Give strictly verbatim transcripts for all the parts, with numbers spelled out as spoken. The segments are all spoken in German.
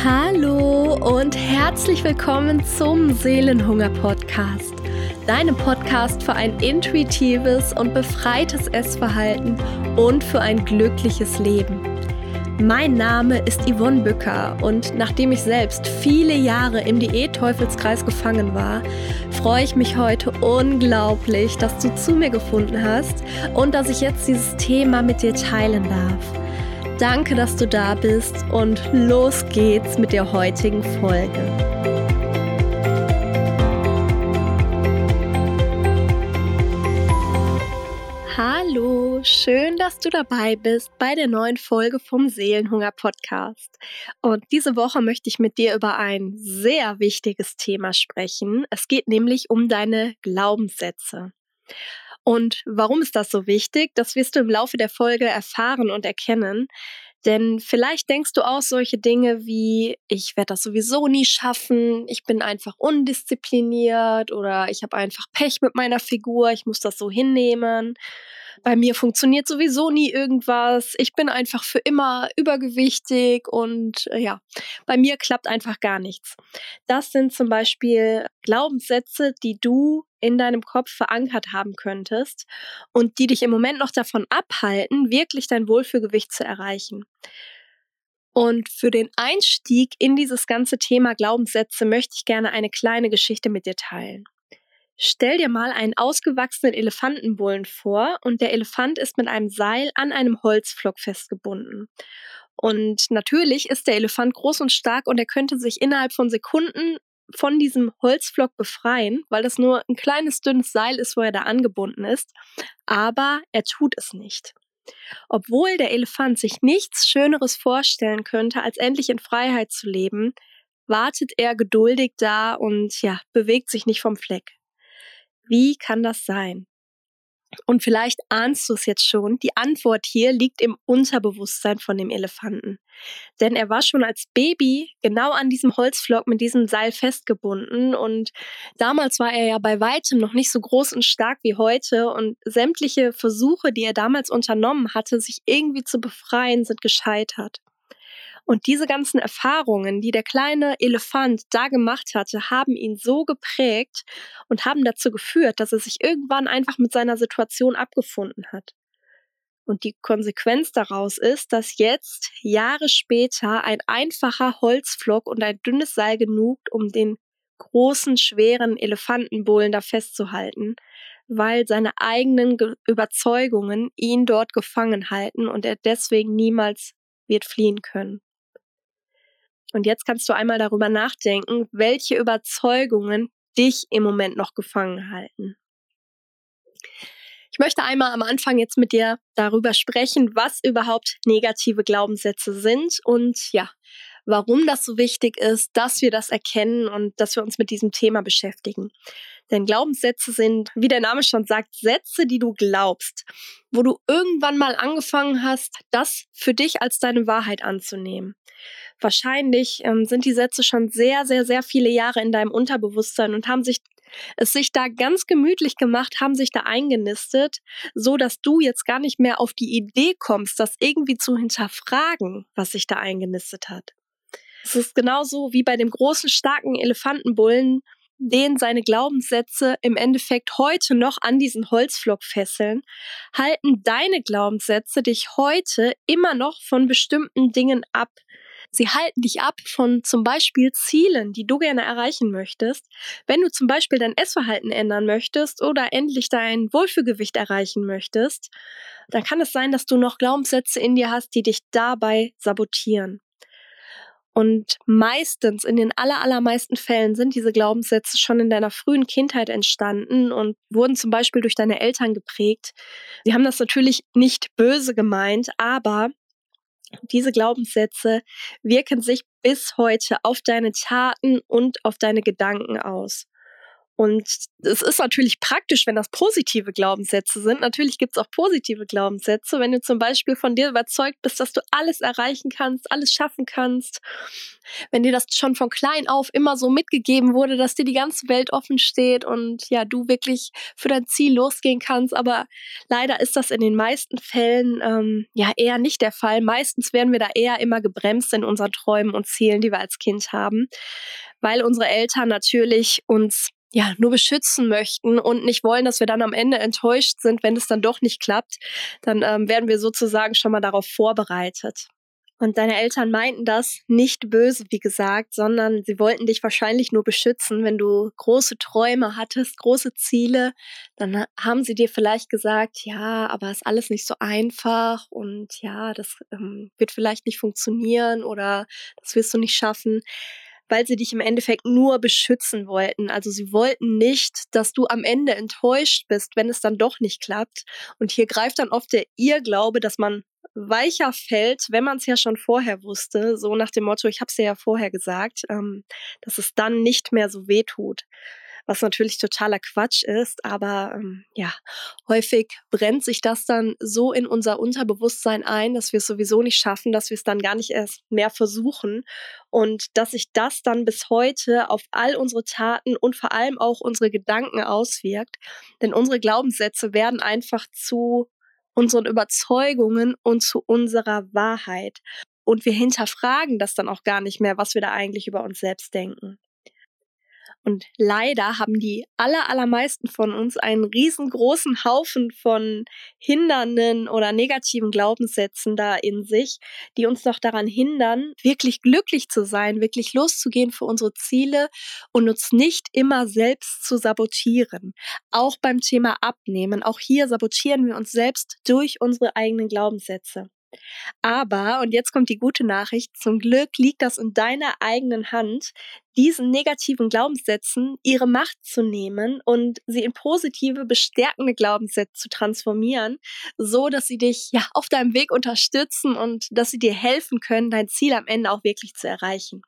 Hallo und herzlich willkommen zum Seelenhunger-Podcast, deinem Podcast für ein intuitives und befreites Essverhalten und für ein glückliches Leben. Mein Name ist Yvonne Bücker und nachdem ich selbst viele Jahre im Diät-Teufelskreis gefangen war, freue ich mich heute unglaublich, dass du zu mir gefunden hast und dass ich jetzt dieses Thema mit dir teilen darf. Danke, dass du da bist und los geht's mit der heutigen Folge. Hallo, schön, dass du dabei bist bei der neuen Folge vom Seelenhunger-Podcast. Und diese Woche möchte ich mit dir über ein sehr wichtiges Thema sprechen. Es geht nämlich um deine Glaubenssätze. Und warum ist das so wichtig? Das wirst du im Laufe der Folge erfahren und erkennen. Denn vielleicht denkst du auch solche Dinge wie, ich werde das sowieso nie schaffen, ich bin einfach undiszipliniert oder ich habe einfach Pech mit meiner Figur, ich muss das so hinnehmen. Bei mir funktioniert sowieso nie irgendwas, ich bin einfach für immer übergewichtig und äh, ja, bei mir klappt einfach gar nichts. Das sind zum Beispiel Glaubenssätze, die du in deinem Kopf verankert haben könntest und die dich im Moment noch davon abhalten, wirklich dein Wohlfühlgewicht zu erreichen. Und für den Einstieg in dieses ganze Thema Glaubenssätze möchte ich gerne eine kleine Geschichte mit dir teilen. Stell dir mal einen ausgewachsenen Elefantenbullen vor und der Elefant ist mit einem Seil an einem Holzpflock festgebunden. Und natürlich ist der Elefant groß und stark und er könnte sich innerhalb von Sekunden von diesem Holzpflock befreien, weil das nur ein kleines, dünnes Seil ist, wo er da angebunden ist. Aber er tut es nicht. Obwohl der Elefant sich nichts Schöneres vorstellen könnte, als endlich in Freiheit zu leben, wartet er geduldig da und ja, bewegt sich nicht vom Fleck. Wie kann das sein? Und vielleicht ahnst du es jetzt schon, die Antwort hier liegt im Unterbewusstsein von dem Elefanten. Denn er war schon als Baby genau an diesem Holzpflock mit diesem Seil festgebunden und damals war er ja bei weitem noch nicht so groß und stark wie heute und sämtliche Versuche, die er damals unternommen hatte, sich irgendwie zu befreien, sind gescheitert. Und diese ganzen Erfahrungen, die der kleine Elefant da gemacht hatte, haben ihn so geprägt und haben dazu geführt, dass er sich irgendwann einfach mit seiner Situation abgefunden hat. Und die Konsequenz daraus ist, dass jetzt, Jahre später, ein einfacher Holzpflock und ein dünnes Seil genügt, um den großen, schweren Elefantenbullen da festzuhalten, weil seine eigenen Ge- Überzeugungen ihn dort gefangen halten und er deswegen niemals wird fliehen können. Und jetzt kannst du einmal darüber nachdenken, welche Überzeugungen dich im Moment noch gefangen halten. Ich möchte einmal am Anfang jetzt mit dir darüber sprechen, was überhaupt negative Glaubenssätze sind und ja, warum das so wichtig ist, dass wir das erkennen und dass wir uns mit diesem Thema beschäftigen. Denn Glaubenssätze sind, wie der Name schon sagt, Sätze, die du glaubst, wo du irgendwann mal angefangen hast, das für dich als deine Wahrheit anzunehmen. Wahrscheinlich ähm, sind die Sätze schon sehr, sehr, sehr viele Jahre in deinem Unterbewusstsein und haben sich es sich da ganz gemütlich gemacht, haben sich da eingenistet, so dass du jetzt gar nicht mehr auf die Idee kommst, das irgendwie zu hinterfragen, was sich da eingenistet hat. Es ist genauso wie bei dem großen, starken Elefantenbullen, den seine Glaubenssätze im Endeffekt heute noch an diesen Holzpflock fesseln, halten deine Glaubenssätze dich heute immer noch von bestimmten Dingen ab. Sie halten dich ab von zum Beispiel Zielen, die du gerne erreichen möchtest. Wenn du zum Beispiel dein Essverhalten ändern möchtest oder endlich dein Wohlfühlgewicht erreichen möchtest, dann kann es sein, dass du noch Glaubenssätze in dir hast, die dich dabei sabotieren. Und meistens, in den aller, allermeisten Fällen sind diese Glaubenssätze schon in deiner frühen Kindheit entstanden und wurden zum Beispiel durch deine Eltern geprägt. Sie haben das natürlich nicht böse gemeint, aber diese Glaubenssätze wirken sich bis heute auf deine Taten und auf deine Gedanken aus. Und es ist natürlich praktisch, wenn das positive Glaubenssätze sind. Natürlich gibt es auch positive Glaubenssätze, wenn du zum Beispiel von dir überzeugt bist, dass du alles erreichen kannst, alles schaffen kannst. Wenn dir das schon von klein auf immer so mitgegeben wurde, dass dir die ganze Welt offen steht und ja, du wirklich für dein Ziel losgehen kannst. Aber leider ist das in den meisten Fällen ähm, ja eher nicht der Fall. Meistens werden wir da eher immer gebremst in unseren Träumen und Zielen, die wir als Kind haben, weil unsere Eltern natürlich uns ja, nur beschützen möchten und nicht wollen, dass wir dann am Ende enttäuscht sind, wenn es dann doch nicht klappt. Dann ähm, werden wir sozusagen schon mal darauf vorbereitet. Und deine Eltern meinten das nicht böse, wie gesagt, sondern sie wollten dich wahrscheinlich nur beschützen. Wenn du große Träume hattest, große Ziele, dann haben sie dir vielleicht gesagt, ja, aber ist alles nicht so einfach und ja, das ähm, wird vielleicht nicht funktionieren oder das wirst du nicht schaffen, weil sie dich im Endeffekt nur beschützen wollten. Also sie wollten nicht, dass du am Ende enttäuscht bist, wenn es dann doch nicht klappt. Und hier greift dann oft der Irrglaube, dass man weicher fällt, wenn man es ja schon vorher wusste, so nach dem Motto, ich habe es dir ja vorher gesagt, ähm, dass es dann nicht mehr so weh tut. Was natürlich totaler Quatsch ist, aber ähm, ja, häufig brennt sich das dann so in unser Unterbewusstsein ein, dass wir es sowieso nicht schaffen, dass wir es dann gar nicht erst mehr versuchen und dass sich das dann bis heute auf all unsere Taten und vor allem auch unsere Gedanken auswirkt, denn unsere Glaubenssätze werden einfach zu unseren Überzeugungen und zu unserer Wahrheit und wir hinterfragen das dann auch gar nicht mehr, was wir da eigentlich über uns selbst denken. Und leider haben die aller, allermeisten von uns einen riesengroßen Haufen von hindernden oder negativen Glaubenssätzen da in sich, die uns noch daran hindern, wirklich glücklich zu sein, wirklich loszugehen für unsere Ziele und uns nicht immer selbst zu sabotieren. Auch beim Thema Abnehmen, auch hier sabotieren wir uns selbst durch unsere eigenen Glaubenssätze. Aber, und jetzt kommt die gute Nachricht, zum Glück liegt das in deiner eigenen Hand, diesen negativen Glaubenssätzen ihre Macht zu nehmen und sie in positive, bestärkende Glaubenssätze zu transformieren, so dass sie dich ja auf deinem Weg unterstützen und dass sie dir helfen können, dein Ziel am Ende auch wirklich zu erreichen.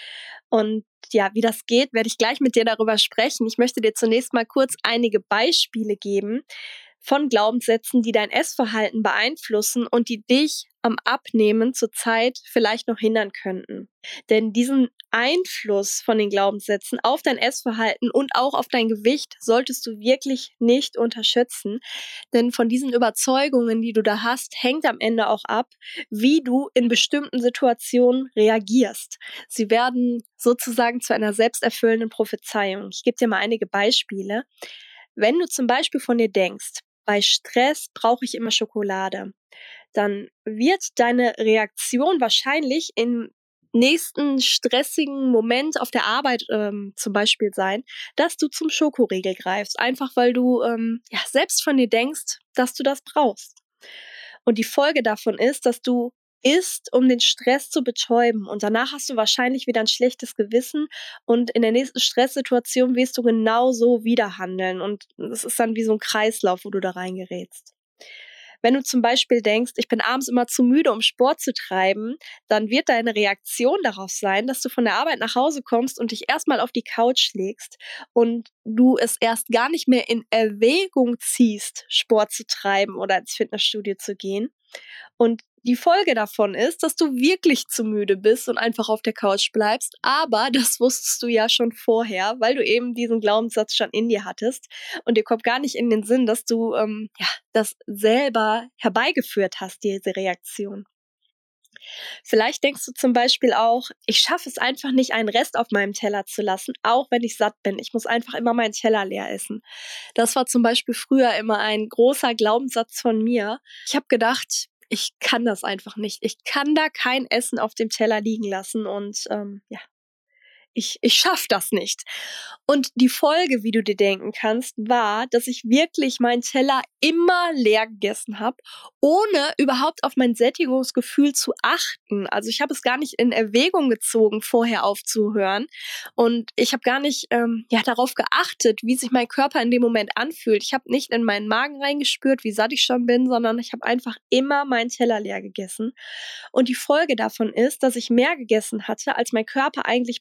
Und ja, wie das geht, werde ich gleich mit dir darüber sprechen. Ich möchte dir zunächst mal kurz einige Beispiele geben von Glaubenssätzen, die dein Essverhalten beeinflussen und die dich am Abnehmen zurzeit vielleicht noch hindern könnten. Denn diesen Einfluss von den Glaubenssätzen auf dein Essverhalten und auch auf dein Gewicht solltest du wirklich nicht unterschätzen. Denn von diesen Überzeugungen, die du da hast, hängt am Ende auch ab, wie du in bestimmten Situationen reagierst. Sie werden sozusagen zu einer selbsterfüllenden Prophezeiung. Ich gebe dir mal einige Beispiele. Wenn du zum Beispiel von dir denkst, bei Stress brauche ich immer Schokolade, dann wird deine Reaktion wahrscheinlich im nächsten stressigen Moment auf der Arbeit ähm, zum Beispiel sein, dass du zum Schokoriegel greifst, einfach weil du ähm, ja, selbst von dir denkst, dass du das brauchst. Und die Folge davon ist, dass du isst, um den Stress zu betäuben. Und danach hast du wahrscheinlich wieder ein schlechtes Gewissen und in der nächsten Stresssituation wirst du genauso wieder handeln. Und es ist dann wie so ein Kreislauf, wo du da reingerätst. Wenn du zum Beispiel denkst, ich bin abends immer zu müde, um Sport zu treiben, dann wird deine Reaktion darauf sein, dass du von der Arbeit nach Hause kommst und dich erstmal auf die Couch legst und du es erst gar nicht mehr in Erwägung ziehst, Sport zu treiben oder ins Fitnessstudio zu gehen. Und die Folge davon ist, dass du wirklich zu müde bist und einfach auf der Couch bleibst. Aber das wusstest du ja schon vorher, weil du eben diesen Glaubenssatz schon in dir hattest. Und dir kommt gar nicht in den Sinn, dass du ähm, ja, das selber herbeigeführt hast, diese Reaktion. Vielleicht denkst du zum Beispiel auch, ich schaffe es einfach nicht, einen Rest auf meinem Teller zu lassen, auch wenn ich satt bin. Ich muss einfach immer meinen Teller leer essen. Das war zum Beispiel früher immer ein großer Glaubenssatz von mir. Ich habe gedacht, ich kann das einfach nicht. Ich kann da kein Essen auf dem Teller liegen lassen und ähm, ja, ich, ich schaff das nicht. Und die Folge, wie du dir denken kannst, war, dass ich wirklich meinen Teller immer leer gegessen habe, ohne überhaupt auf mein Sättigungsgefühl zu achten. Also ich habe es gar nicht in Erwägung gezogen, vorher aufzuhören. Und ich habe gar nicht ähm, ja, darauf geachtet, wie sich mein Körper in dem Moment anfühlt. Ich habe nicht in meinen Magen reingespürt, wie satt ich schon bin, sondern ich habe einfach immer meinen Teller leer gegessen. Und die Folge davon ist, dass ich mehr gegessen hatte, als mein Körper eigentlich braucht.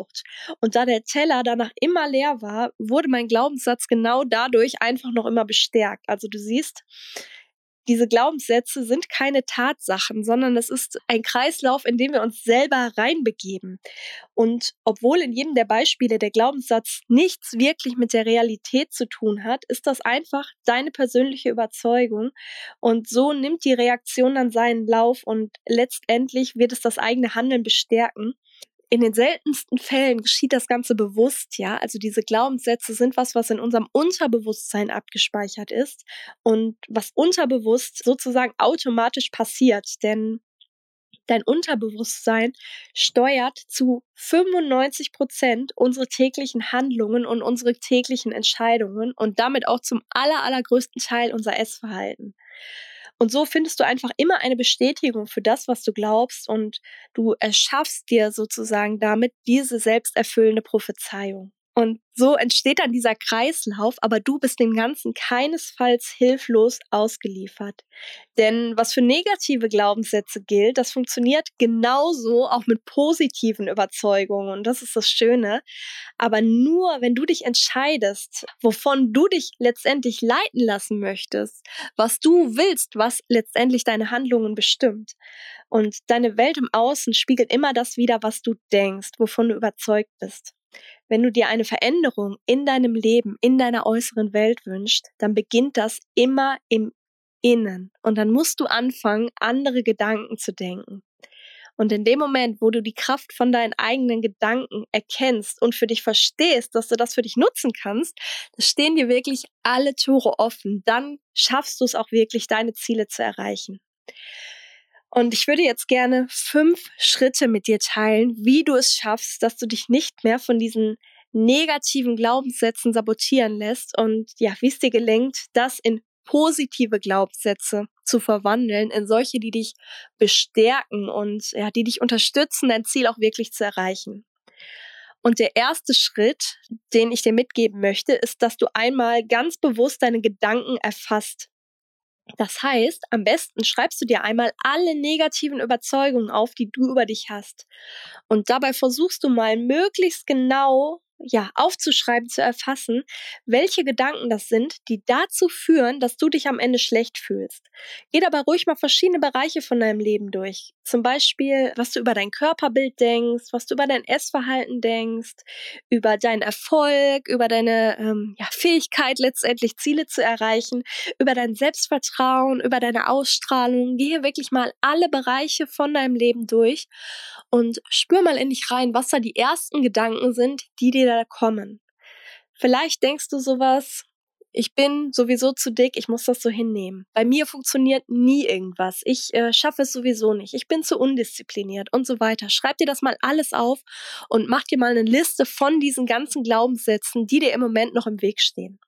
gebraucht. Und da der Teller danach immer leer war, wurde mein Glaubenssatz genau dadurch einfach noch immer bestärkt. Also du siehst, diese Glaubenssätze sind keine Tatsachen, sondern es ist ein Kreislauf, in den wir uns selber reinbegeben. Und obwohl in jedem der Beispiele der Glaubenssatz nichts wirklich mit der Realität zu tun hat, ist das einfach deine persönliche Überzeugung. Und so nimmt die Reaktion dann seinen Lauf und letztendlich wird es das eigene Handeln bestärken. In den seltensten Fällen geschieht das Ganze bewusst, ja. Also diese Glaubenssätze sind was, was in unserem Unterbewusstsein abgespeichert ist und was unterbewusst sozusagen automatisch passiert. Denn dein Unterbewusstsein steuert zu fünfundneunzig Prozent unsere täglichen Handlungen und unsere täglichen Entscheidungen und damit auch zum aller, allergrößten Teil unser Essverhalten. Und so findest du einfach immer eine Bestätigung für das, was du glaubst und du erschaffst dir sozusagen damit diese selbsterfüllende Prophezeiung. Und so entsteht dann dieser Kreislauf, aber du bist dem Ganzen keinesfalls hilflos ausgeliefert. Denn was für negative Glaubenssätze gilt, das funktioniert genauso auch mit positiven Überzeugungen. Und das ist das Schöne. Aber nur, wenn du dich entscheidest, wovon du dich letztendlich leiten lassen möchtest, was du willst, was letztendlich deine Handlungen bestimmt. Und deine Welt im Außen spiegelt immer das wider, was du denkst, wovon du überzeugt bist. Wenn du dir eine Veränderung in deinem Leben, in deiner äußeren Welt wünschst, dann beginnt das immer im Innen. Und dann musst du anfangen, andere Gedanken zu denken. Und in dem Moment, wo du die Kraft von deinen eigenen Gedanken erkennst und für dich verstehst, dass du das für dich nutzen kannst, da stehen dir wirklich alle Tore offen. Dann schaffst du es auch wirklich, deine Ziele zu erreichen. Und ich würde jetzt gerne fünf Schritte mit dir teilen, wie du es schaffst, dass du dich nicht mehr von diesen negativen Glaubenssätzen sabotieren lässt und ja, wie es dir gelingt, das in positive Glaubenssätze zu verwandeln, in solche, die dich bestärken und ja, die dich unterstützen, dein Ziel auch wirklich zu erreichen. Und der erste Schritt, den ich dir mitgeben möchte, ist, dass du einmal ganz bewusst deine Gedanken erfasst. Das heißt, am besten schreibst du dir einmal alle negativen Überzeugungen auf, die du über dich hast. Und dabei versuchst du mal möglichst genau, ja, aufzuschreiben, zu erfassen, welche Gedanken das sind, die dazu führen, dass du dich am Ende schlecht fühlst. Geh dabei ruhig mal verschiedene Bereiche von deinem Leben durch. Zum Beispiel, was du über dein Körperbild denkst, was du über dein Essverhalten denkst, über deinen Erfolg, über deine ähm, ja, Fähigkeit, letztendlich Ziele zu erreichen, über dein Selbstvertrauen, über deine Ausstrahlung. Gehe wirklich mal alle Bereiche von deinem Leben durch und spür mal in dich rein, was da die ersten Gedanken sind, die dir da kommen. Vielleicht denkst du sowas: Ich bin sowieso zu dick, ich muss das so hinnehmen. Bei mir funktioniert nie irgendwas. Ich äh, schaffe es sowieso nicht. Ich bin zu undiszipliniert und so weiter. Schreib dir das mal alles auf und mach dir mal eine Liste von diesen ganzen Glaubenssätzen, die dir im Moment noch im Weg stehen.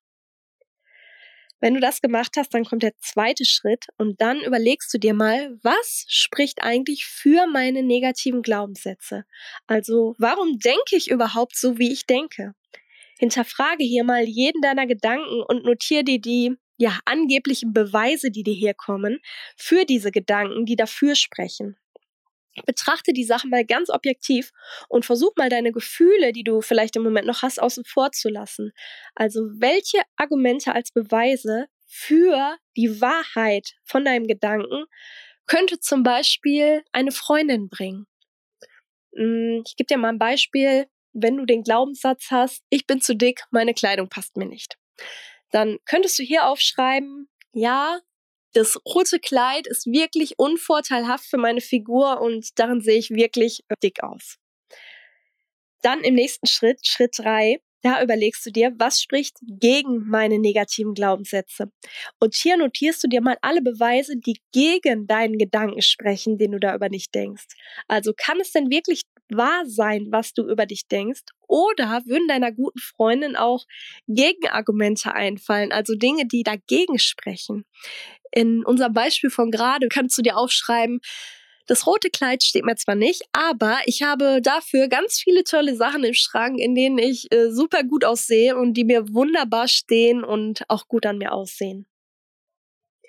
Wenn du das gemacht hast, dann kommt der zweite Schritt und dann überlegst du dir mal, was spricht eigentlich für meine negativen Glaubenssätze? Also, warum denke ich überhaupt so, wie ich denke? Hinterfrage hier mal jeden deiner Gedanken und notiere dir die ja, angeblichen Beweise, die dir hier kommen, für diese Gedanken, die dafür sprechen. Betrachte die Sachen mal ganz objektiv und versuch mal deine Gefühle, die du vielleicht im Moment noch hast, außen vor zu lassen. Also welche Argumente als Beweise für die Wahrheit von deinem Gedanken könnte zum Beispiel eine Freundin bringen? Ich gebe dir mal ein Beispiel. Wenn du den Glaubenssatz hast, ich bin zu dick, meine Kleidung passt mir nicht, dann könntest du hier aufschreiben, ja, das rote Kleid ist wirklich unvorteilhaft für meine Figur und darin sehe ich wirklich dick aus. Dann im nächsten Schritt, Schritt drei, da überlegst du dir, was spricht gegen meine negativen Glaubenssätze. Und hier notierst du dir mal alle Beweise, die gegen deinen Gedanken sprechen, den du da über dich denkst. Also kann es denn wirklich wahr sein, was du über dich denkst? Oder würden deiner guten Freundin auch Gegenargumente einfallen, also Dinge, die dagegen sprechen? In unserem Beispiel von gerade kannst du dir aufschreiben, das rote Kleid steht mir zwar nicht, aber ich habe dafür ganz viele tolle Sachen im Schrank, in denen ich äh, super gut aussehe und die mir wunderbar stehen und auch gut an mir aussehen.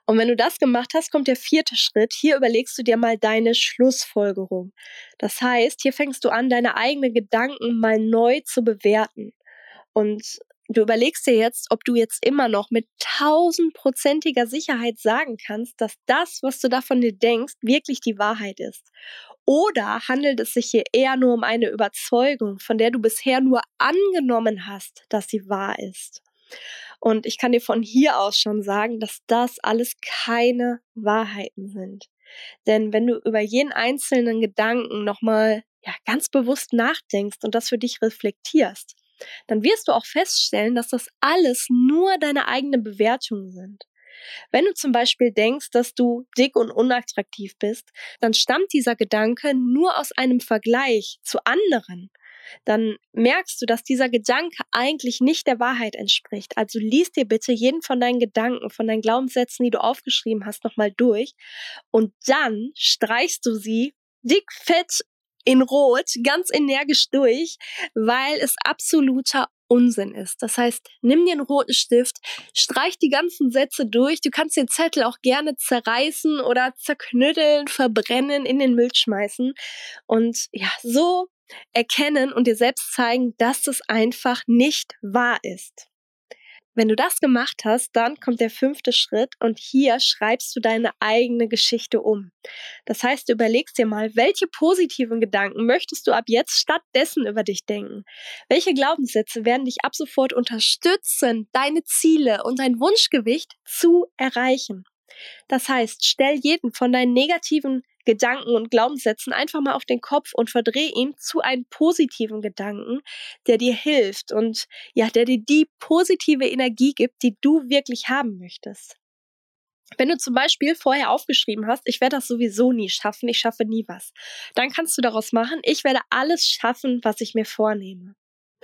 Und wenn du das gemacht hast, kommt der vierte Schritt. Hier überlegst du dir mal deine Schlussfolgerung. Das heißt, hier fängst du an, deine eigenen Gedanken mal neu zu bewerten. Und du überlegst dir jetzt, ob du jetzt immer noch mit tausendprozentiger Sicherheit sagen kannst, dass das, was du da von dir denkst, wirklich die Wahrheit ist. Oder handelt es sich hier eher nur um eine Überzeugung, von der du bisher nur angenommen hast, dass sie wahr ist? Und ich kann dir von hier aus schon sagen, dass das alles keine Wahrheiten sind. Denn wenn du über jeden einzelnen Gedanken nochmal ja, ganz bewusst nachdenkst und das für dich reflektierst, dann wirst du auch feststellen, dass das alles nur deine eigenen Bewertungen sind. Wenn du zum Beispiel denkst, dass du dick und unattraktiv bist, dann stammt dieser Gedanke nur aus einem Vergleich zu anderen. Dann merkst du, dass dieser Gedanke eigentlich nicht der Wahrheit entspricht. Also lies dir bitte jeden von deinen Gedanken, von deinen Glaubenssätzen, die du aufgeschrieben hast, nochmal durch und dann streichst du sie dick, fett in Rot ganz energisch durch, weil es absoluter Unsinn ist. Das heißt, nimm dir einen roten Stift, streich die ganzen Sätze durch. Du kannst den Zettel auch gerne zerreißen oder zerknütteln, verbrennen, in den Müll schmeißen und ja, so erkennen und dir selbst zeigen, dass es einfach nicht wahr ist. Wenn du das gemacht hast, dann kommt der fünfte Schritt und hier schreibst du deine eigene Geschichte um. Das heißt, du überlegst dir mal, welche positiven Gedanken möchtest du ab jetzt stattdessen über dich denken? Welche Glaubenssätze werden dich ab sofort unterstützen, deine Ziele und dein Wunschgewicht zu erreichen? Das heißt, stell jeden von deinen negativen Gedanken und Glaubenssätzen einfach mal auf den Kopf und verdreh ihn zu einem positiven Gedanken, der dir hilft und ja, der dir die positive Energie gibt, die du wirklich haben möchtest. Wenn du zum Beispiel vorher aufgeschrieben hast, ich werde das sowieso nie schaffen, ich schaffe nie was, dann kannst du daraus machen, ich werde alles schaffen, was ich mir vornehme.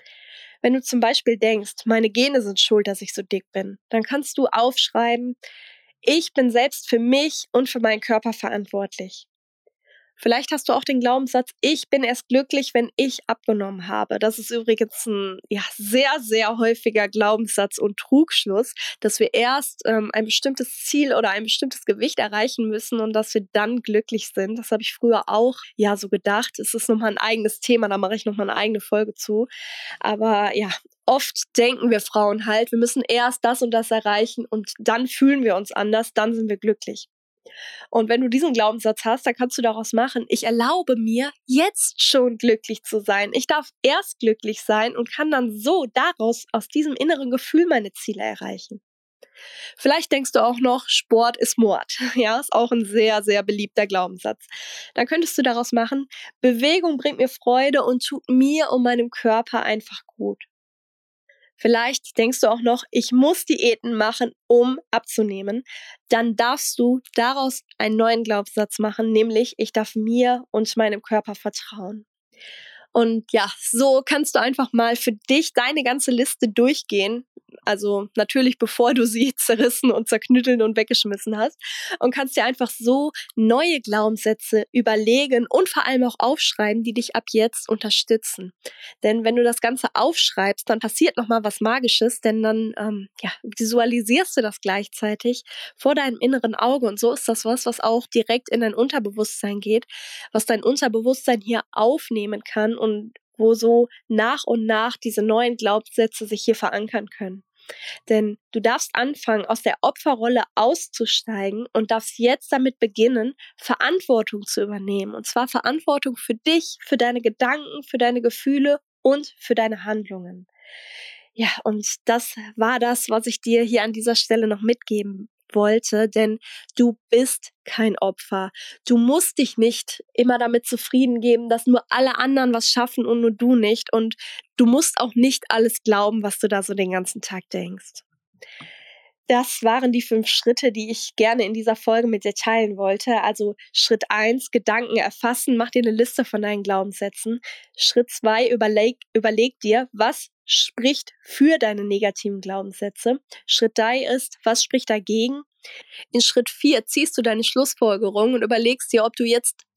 Wenn du zum Beispiel denkst, meine Gene sind schuld, dass ich so dick bin, dann kannst du aufschreiben, ich bin selbst für mich und für meinen Körper verantwortlich. Vielleicht hast du auch den Glaubenssatz, ich bin erst glücklich, wenn ich abgenommen habe. Das ist übrigens ein ja, sehr, sehr häufiger Glaubenssatz und Trugschluss, dass wir erst ähm, ein bestimmtes Ziel oder ein bestimmtes Gewicht erreichen müssen und dass wir dann glücklich sind. Das habe ich früher auch ja so gedacht. Es ist nochmal ein eigenes Thema, da mache ich nochmal eine eigene Folge zu. Aber ja, oft denken wir Frauen halt, wir müssen erst das und das erreichen und dann fühlen wir uns anders, dann sind wir glücklich. Und wenn du diesen Glaubenssatz hast, dann kannst du daraus machen, ich erlaube mir, jetzt schon glücklich zu sein. Ich darf erst glücklich sein und kann dann so daraus, aus diesem inneren Gefühl meine Ziele erreichen. Vielleicht denkst du auch noch, Sport ist Mord. Ja, ist auch ein sehr, sehr beliebter Glaubenssatz. Dann könntest du daraus machen, Bewegung bringt mir Freude und tut mir und meinem Körper einfach gut. Vielleicht denkst du auch noch, ich muss Diäten machen, um abzunehmen. Dann darfst du daraus einen neuen Glaubenssatz machen, nämlich ich darf mir und meinem Körper vertrauen. Und ja, so kannst du einfach mal für dich deine ganze Liste durchgehen. Also natürlich, bevor du sie zerrissen und zerknüttelt und weggeschmissen hast. Und kannst dir einfach so neue Glaubenssätze überlegen und vor allem auch aufschreiben, die dich ab jetzt unterstützen. Denn wenn du das Ganze aufschreibst, dann passiert nochmal was Magisches, denn dann ähm, ja, visualisierst du das gleichzeitig vor deinem inneren Auge. Und so ist das was, was auch direkt in dein Unterbewusstsein geht, was dein Unterbewusstsein hier aufnehmen kann und wo so nach und nach diese neuen Glaubenssätze sich hier verankern können. Denn du darfst anfangen, aus der Opferrolle auszusteigen und darfst jetzt damit beginnen, Verantwortung zu übernehmen. Und zwar Verantwortung für dich, für deine Gedanken, für deine Gefühle und für deine Handlungen. Ja, und das war das, was ich dir hier an dieser Stelle noch mitgeben wollte, denn du bist kein Opfer. Du musst dich nicht immer damit zufrieden geben, dass nur alle anderen was schaffen und nur du nicht. Und du musst auch nicht alles glauben, was du da so den ganzen Tag denkst. Das waren die fünf Schritte, die ich gerne in dieser Folge mit dir teilen wollte. Also Schritt eins, Gedanken erfassen, mach dir eine Liste von deinen Glaubenssätzen. Schritt zwei, überleg, überleg dir, was spricht für deine negativen Glaubenssätze. Schritt drei ist, was spricht dagegen? In Schritt vier ziehst du deine Schlussfolgerung und überlegst dir, ob du jetzt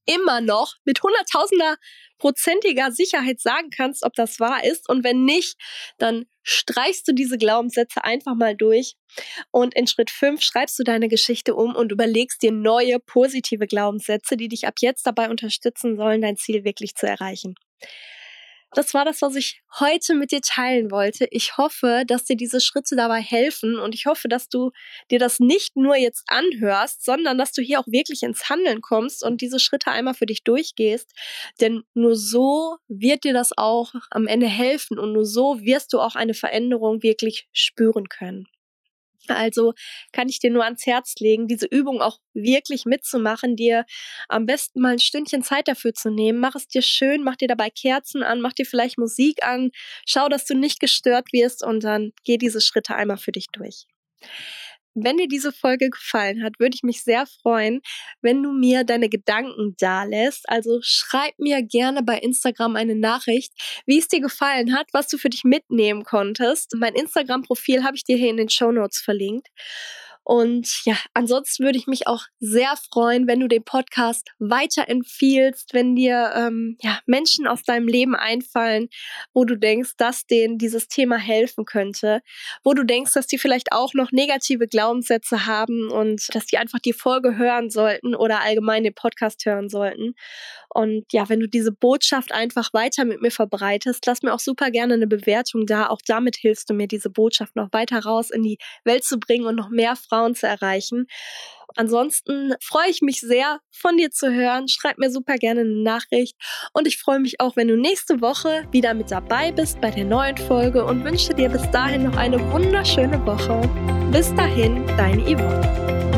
immer noch mit hunderttausender prozentiger Sicherheit sagen kannst, ob das wahr ist. Und wenn nicht, dann streichst du diese Glaubenssätze einfach mal durch. Und in Schritt fünf schreibst du deine Geschichte um und überlegst dir neue positive Glaubenssätze, die dich ab jetzt dabei unterstützen sollen, dein Ziel wirklich zu erreichen. Das war das, was ich heute mit dir teilen wollte. Ich hoffe, dass dir diese Schritte dabei helfen und ich hoffe, dass du dir das nicht nur jetzt anhörst, sondern dass du hier auch wirklich ins Handeln kommst und diese Schritte einmal für dich durchgehst. Denn nur so wird dir das auch am Ende helfen und nur so wirst du auch eine Veränderung wirklich spüren können. Also kann ich dir nur ans Herz legen, diese Übung auch wirklich mitzumachen, dir am besten mal ein Stündchen Zeit dafür zu nehmen. Mach es dir schön, mach dir dabei Kerzen an, mach dir vielleicht Musik an, schau, dass du nicht gestört wirst und dann geh diese Schritte einmal für dich durch. Wenn dir diese Folge gefallen hat, würde ich mich sehr freuen, wenn du mir deine Gedanken dalässt. Also schreib mir gerne bei Instagram eine Nachricht, wie es dir gefallen hat, was du für dich mitnehmen konntest. Mein Instagram-Profil habe ich dir hier in den Shownotes verlinkt. Und ja, ansonsten würde ich mich auch sehr freuen, wenn du den Podcast weiterempfiehlst, wenn dir ähm, ja, Menschen aus deinem Leben einfallen, wo du denkst, dass denen dieses Thema helfen könnte, wo du denkst, dass die vielleicht auch noch negative Glaubenssätze haben und dass die einfach die Folge hören sollten oder allgemein den Podcast hören sollten. Und ja, wenn du diese Botschaft einfach weiter mit mir verbreitest, lass mir auch super gerne eine Bewertung da. Auch damit hilfst du mir, diese Botschaft noch weiter raus in die Welt zu bringen und noch mehr Frauen zu erreichen. Ansonsten freue ich mich sehr, von dir zu hören. Schreib mir super gerne eine Nachricht. Und ich freue mich auch, wenn du nächste Woche wieder mit dabei bist bei der neuen Folge und wünsche dir bis dahin noch eine wunderschöne Woche. Bis dahin, deine Yvonne.